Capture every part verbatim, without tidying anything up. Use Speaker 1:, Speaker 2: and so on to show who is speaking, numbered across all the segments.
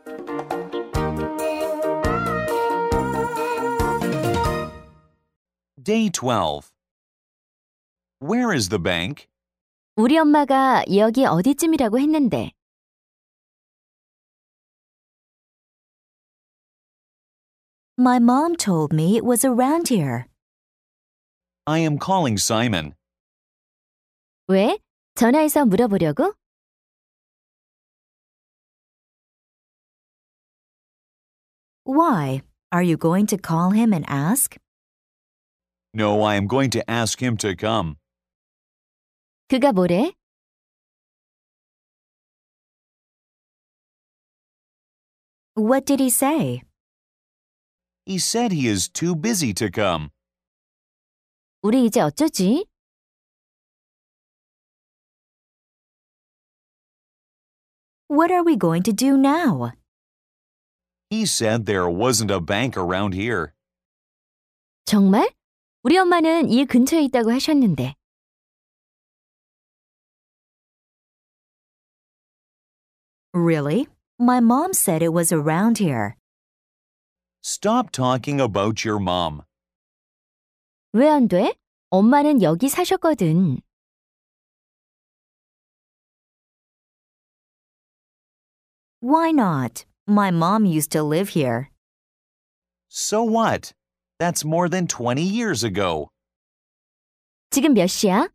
Speaker 1: Day twelve. Where is the bank?
Speaker 2: 우리 엄마가 여기 어디쯤이라고 했는데.
Speaker 3: My mom told me it was around here.
Speaker 1: I am calling Simon.
Speaker 2: 왜? 전화해서 물어보려고?
Speaker 3: Why? Are you going to call him and ask?
Speaker 1: No, I am going to ask him to come.
Speaker 2: 그가 뭐래?
Speaker 3: What did he say?
Speaker 1: He said he is too busy to come.
Speaker 2: 우리 이제 어쩌지?
Speaker 3: What are we going to do now?
Speaker 1: He said there wasn't a bank around here.
Speaker 2: 정말? 우리 엄마는 이 근처에 있다고 하셨는데.
Speaker 3: Really? My mom said it was around here.
Speaker 1: Stop talking about your mom.
Speaker 2: 왜 안 돼? 엄마는 여기 사셨거든.
Speaker 3: Why not? My mom used to live here.
Speaker 1: So what? That's more than twenty years ago.
Speaker 2: 지금 몇 시야?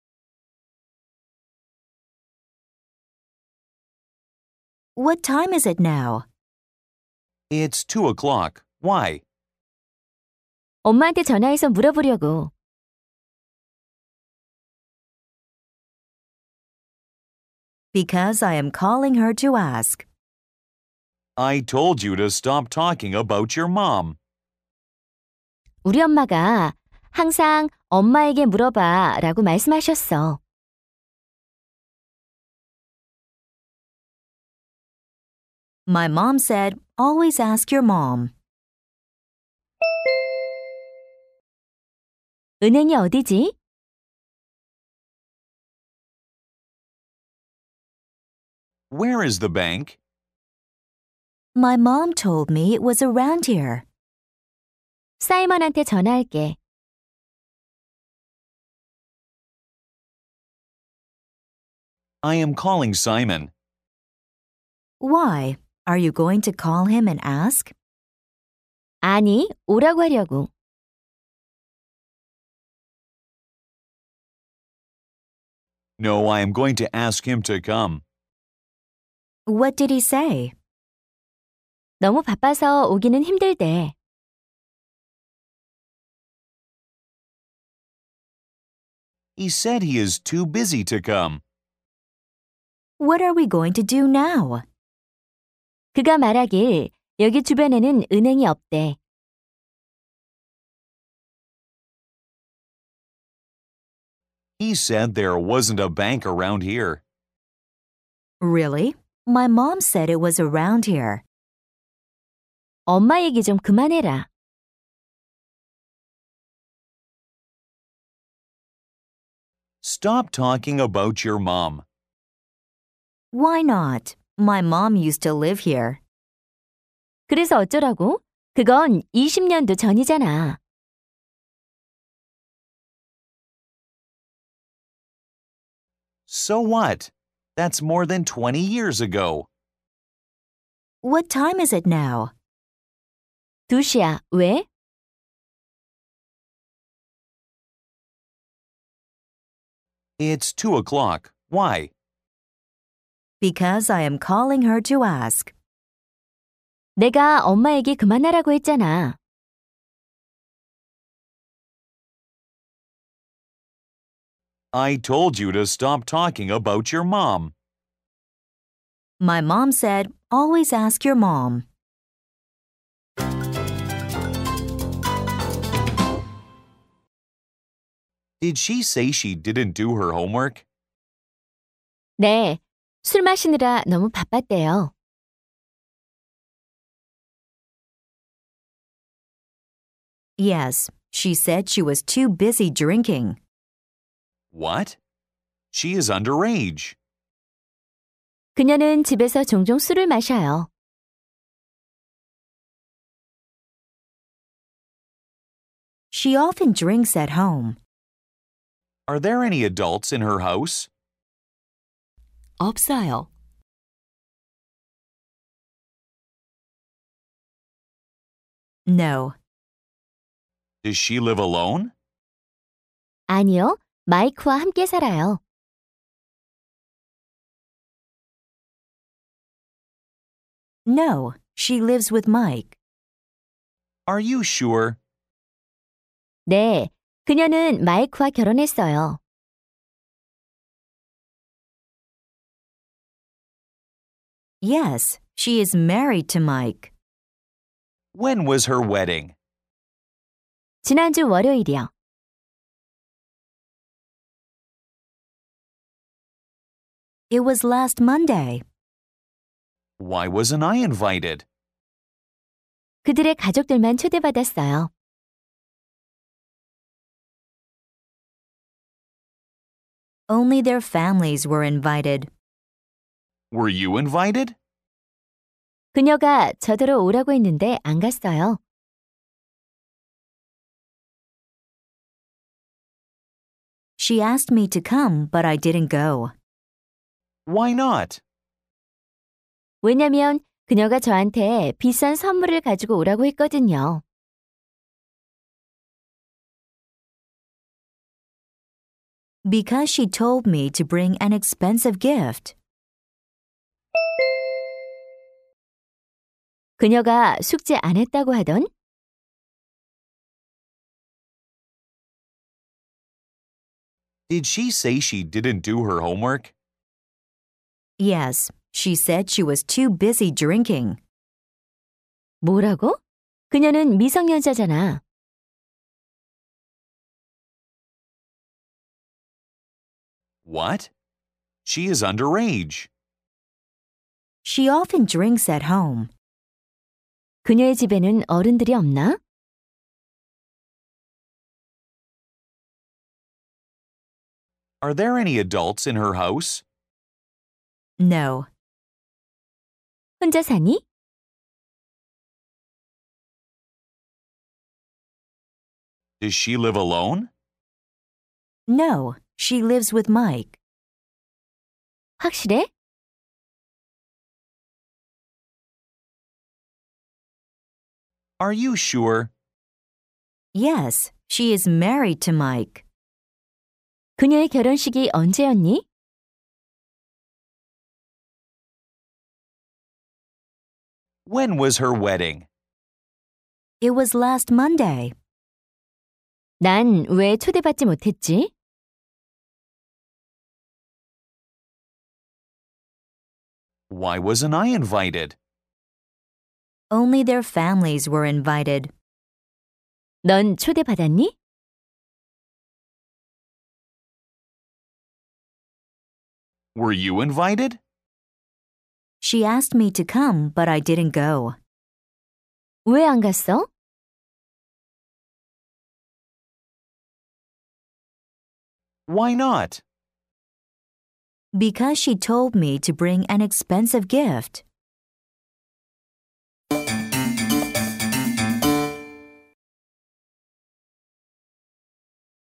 Speaker 3: What time is it now?
Speaker 1: It's two o'clock. Why?
Speaker 2: 엄마한테 전화해서 물어보려고.
Speaker 3: Because I am calling her to ask.
Speaker 1: I told you to stop talking about your mom.
Speaker 2: 우리 엄마가 항상 엄마에게 물어봐 라고 말씀하셨어.
Speaker 3: My mom said, always ask your mom.
Speaker 2: 은행이 어디지?
Speaker 1: Where is the bank?
Speaker 3: My mom told me it was around here.
Speaker 2: 사이먼한테 전화할게.
Speaker 1: I am calling Simon.
Speaker 3: Why? Are you going to call him and ask?
Speaker 2: 아니, 오라고 하려고.
Speaker 1: No, I am going to ask him to come.
Speaker 3: What did he say?
Speaker 2: 너무 바빠서 오기는 힘들대.
Speaker 1: He said he is too busy to come.
Speaker 3: What are we going to do now?
Speaker 2: 그가 말하길 여기 주변에는 은행이 없대.
Speaker 1: He said there wasn't a bank around here.
Speaker 3: Really? My mom said it was around here.
Speaker 2: 엄마 얘기 좀 그만해라.
Speaker 1: Stop talking about your mom.
Speaker 3: Why not? My mom used to live here.
Speaker 2: 그래서 어쩌라고? 그건 이십 년도 전이잖아.
Speaker 1: So what? That's more than twenty years ago.
Speaker 3: What time is it now?
Speaker 2: 두 시야. 왜?
Speaker 1: It's two o'clock. Why?
Speaker 3: Because I am calling her to ask.
Speaker 2: 내가 엄마 얘기 그만하라고 했잖아.
Speaker 1: I told you to stop talking about your mom.
Speaker 3: My mom said, always ask your mom.
Speaker 1: Did she say she didn't do her homework?
Speaker 2: 네, 술 마시느라 너무 바빴대요.
Speaker 3: Yes, she said she was too busy drinking.
Speaker 1: What? She is underage.
Speaker 2: 그녀는 집에서 종종 술을 마셔요.
Speaker 3: She often drinks at home.
Speaker 1: Are there any adults in her house?
Speaker 3: 없어요. No.
Speaker 1: Does she live alone?
Speaker 2: 아니요, 마이크와 함께 살아요.
Speaker 3: No, she lives with Mike.
Speaker 1: Are you sure?
Speaker 2: 네, 그녀는 마이크와 결혼했어요.
Speaker 3: Yes, she is married to Mike.
Speaker 1: When was her wedding?
Speaker 2: 지난주 월요일이요.
Speaker 3: It was last Monday.
Speaker 1: Why wasn't I invited?
Speaker 2: 그들의 가족들만 초대받았어요.
Speaker 3: Only their families were invited.
Speaker 1: Were you invited?
Speaker 2: 그녀가 저더러 오라고 했는데 안 갔어요.
Speaker 3: She asked me to come, but I didn't go.
Speaker 1: Why not?
Speaker 2: 왜냐면 그녀가 저한테 비싼 선물을 가지고 오라고 했거든요.
Speaker 3: Because she told me to bring an expensive gift.
Speaker 2: 그녀가 숙제 안 했다고 하던
Speaker 1: Did she say she didn't do her homework?
Speaker 3: Yes, she said she was too busy drinking.
Speaker 2: 뭐라고? 그녀는 미성년자잖아.
Speaker 1: What? She is underage.
Speaker 3: She often drinks at home.
Speaker 2: 그녀의 집에는 어른들이 없나?
Speaker 1: Are there any adults in her house?
Speaker 3: No.
Speaker 2: 혼자 사니?
Speaker 1: Does she live alone?
Speaker 3: No, she lives with Mike.
Speaker 2: 확실해?
Speaker 1: Are you sure?
Speaker 3: Yes, she is married to Mike.
Speaker 2: 그녀의 결혼식이 언제였니?
Speaker 1: When was her wedding?
Speaker 3: It was last Monday.
Speaker 2: 난 왜 초대받지 못했지?
Speaker 1: Why wasn't I invited?
Speaker 3: Only their families were invited.
Speaker 2: 넌 초대받았니?
Speaker 1: Were you invited?
Speaker 3: She asked me to come, but I didn't go.
Speaker 2: 왜 안 갔어?
Speaker 1: Why not?
Speaker 3: Because she told me to bring an expensive gift.